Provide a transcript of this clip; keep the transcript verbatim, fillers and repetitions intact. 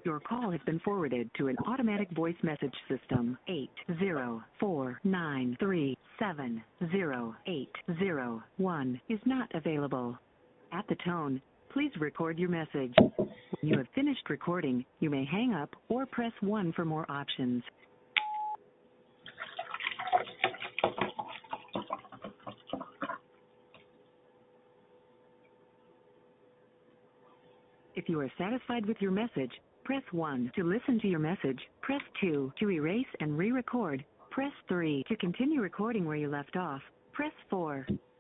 Your call has been forwarded to an automatic voice message system. eight zero four nine three seven zero eight zero one is not available. At the tone, please record your message. When you have finished recording, you may hang up or press one for more options. If you are satisfied with your message, press one. To listen to your message, press two. To erase and re-record, press three. To continue recording where you left off, press four.